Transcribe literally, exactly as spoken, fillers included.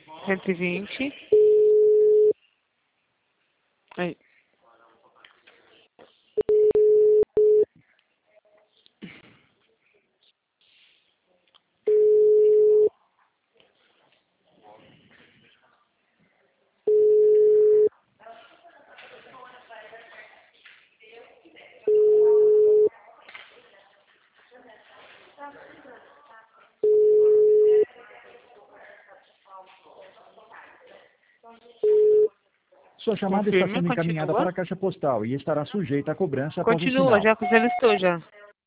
cento e vinte. Aí. Sua chamada está Confirme, sendo encaminhada continua. para a caixa postal e estará sujeita à cobrança após o Continua, sinal. já que você listou já.